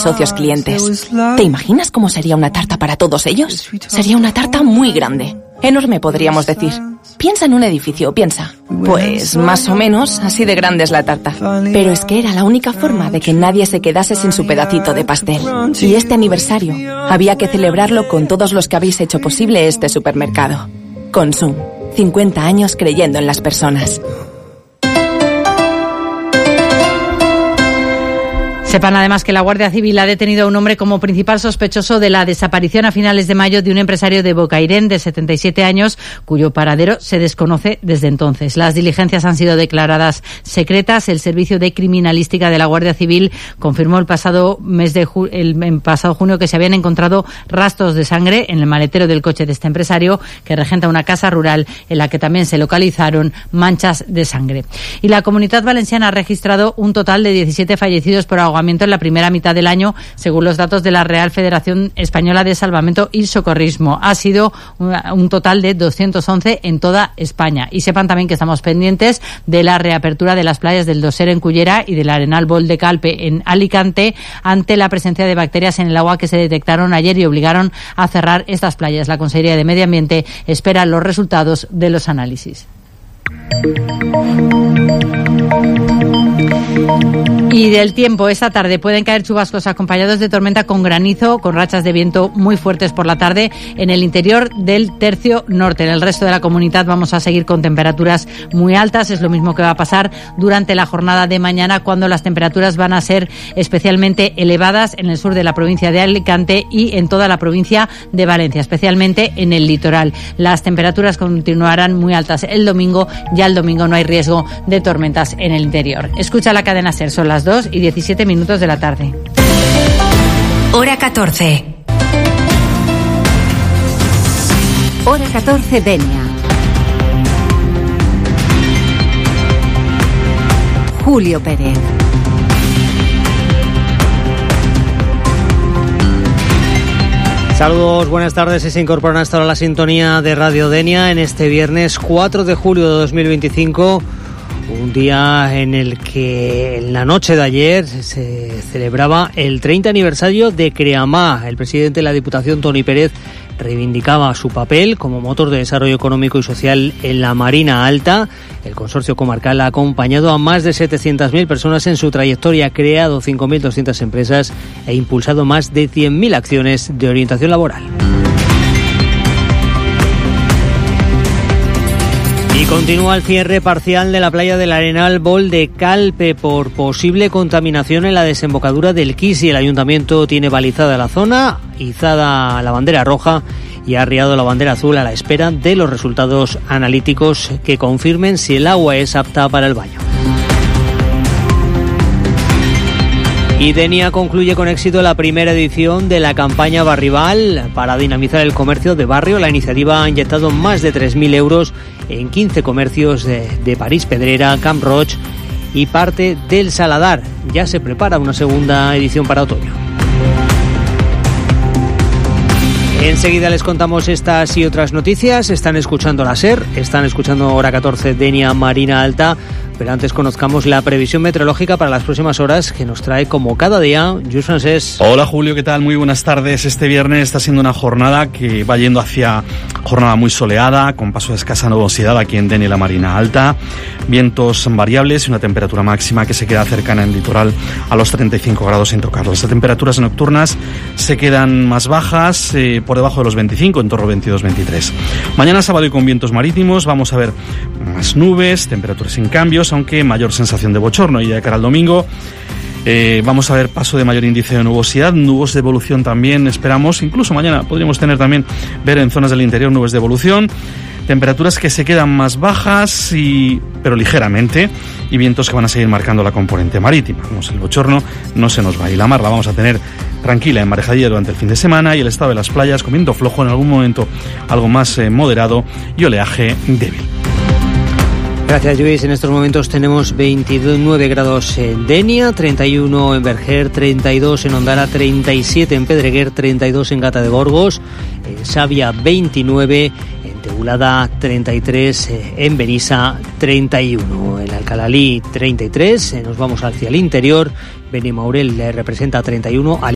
socios clientes. ¿Te imaginas cómo sería una tarta para todos ellos? Sería una tarta muy grande. Enorme, podríamos decir. Piensa en un edificio, piensa. Pues más o menos así de grande es la tarta. Pero es que era la única forma de que nadie se quedase sin su pedacito de pastel. Y este aniversario había que celebrarlo con todos los que habéis hecho posible este supermercado. Consum. 50 años creyendo en las personas. Sepan además que la Guardia Civil ha detenido a un hombre como principal sospechoso de la desaparición a finales de mayo de un empresario de Bocairén de 77 años, cuyo paradero se desconoce desde entonces. Las diligencias han sido declaradas secretas. El Servicio de Criminalística de la Guardia Civil confirmó el pasado junio que se habían encontrado rastros de sangre en el maletero del coche de este empresario, que regenta una casa rural en la que también se localizaron manchas de sangre. Y la Comunitat Valenciana ha registrado un total de 17 fallecidos por ahogamiento en la primera mitad del año, según los datos de la Real Federación Española de Salvamento y Socorrismo. Ha sido un total de 211 en toda España. Y sepan también que estamos pendientes de la reapertura de las playas del Doser en Cullera y del Arenal Bol de Calpe en Alicante, ante la presencia de bacterias en el agua que se detectaron ayer y obligaron a cerrar estas playas. La Consejería de Medio Ambiente espera los resultados de los análisis. Y del tiempo, esta tarde pueden caer chubascos acompañados de tormenta con granizo, con rachas de viento muy fuertes por la tarde en el interior del tercio norte. En el resto de la comunidad vamos a seguir con temperaturas muy altas. Es lo mismo que va a pasar durante la jornada de mañana, cuando las temperaturas van a ser especialmente elevadas en el sur de la provincia de Alicante y en toda la provincia de Valencia, especialmente en el litoral. Las temperaturas continuarán muy altas el domingo. Ya el domingo no hay riesgo de tormentas en el interior. Escucha la cadena SER, son las 2:17 de la tarde. Hora 14. Hora 14, Denia. Julio Pérez. Saludos, buenas tardes. Se incorporan hasta ahora a la sintonía de Radio Denia en este viernes 4 de julio de 2025. Un día en el que en la noche de ayer se celebraba el 30 aniversario de Creamá. El presidente de la Diputación, Toni Pérez, reivindicaba su papel como motor de desarrollo económico y social en la Marina Alta. El consorcio comarcal ha acompañado a más de 700.000 personas en su trayectoria, creado 5.200 empresas e impulsado más de 100.000 acciones de orientación laboral. Y continúa el cierre parcial de la playa del Arenal Bol de Calpe por posible contaminación en la desembocadura del Quisi. El ayuntamiento tiene balizada la zona, izada la bandera roja y ha arriado la bandera azul a la espera de los resultados analíticos que confirmen si el agua es apta para el baño. Y Denia concluye con éxito la primera edición de la campaña Barrival para dinamizar el comercio de barrio. La iniciativa ha inyectado más de 3.000 euros en 15 comercios de París, Pedrera, Camp Roig y parte del Saladar. Ya se prepara una segunda edición para otoño. Enseguida les contamos estas y otras noticias. Están escuchando la SER, están escuchando Hora 14, Denia, Marina Alta. Pero antes conozcamos la previsión meteorológica para las próximas horas, que nos trae como cada día Lluís Francés. Hola Julio, ¿qué tal? Muy buenas tardes. Este viernes está siendo una jornada que va yendo hacia jornada muy soleada, con paso de escasa nubosidad aquí en Denia y la Marina Alta. Vientos variables y una temperatura máxima que se queda cercana en el litoral a los 35 grados sin tocarlos. Las temperaturas nocturnas se quedan más bajas, por debajo de los 25, en torno a 22-23. Mañana sábado y con vientos marítimos vamos a ver más nubes, temperaturas sin cambios, aunque mayor sensación de bochorno. Y ya de cara al domingo vamos a ver paso de mayor índice de nubosidad, nubes de evolución también esperamos. Incluso mañana podríamos ver en zonas del interior nubes de evolución. Temperaturas que se quedan más bajas, pero ligeramente, y vientos que van a seguir marcando la componente marítima. El bochorno no se nos va, y la mar la vamos a tener tranquila, en marejadilla durante el fin de semana, y el estado de las playas con viento flojo, en algún momento algo más moderado, y oleaje débil. Gracias, Lluís. En estos momentos tenemos 29 grados en Denia, 31 en Berger, 32 en Ondara, 37 en Pedreguer, 32 en Gata de Gorgos, en Savia 29, en Teulada 33, en Benissa 31, en Alcalalí 33, nos vamos hacia el interior, Benimaurel representa 31,